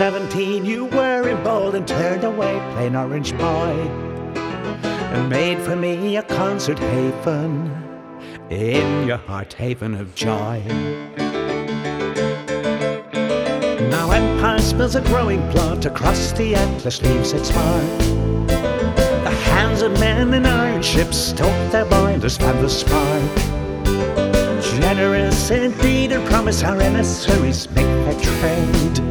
17 you were emboldened, turned away plain orange boy, and made for me a concert haven in your heart haven of joy. Now empire spills a growing blood across the endless leaves its mark. The hands of men in iron ships stoke their boilers, fan the spark. Generous indeed and promise our emissaries make their trade.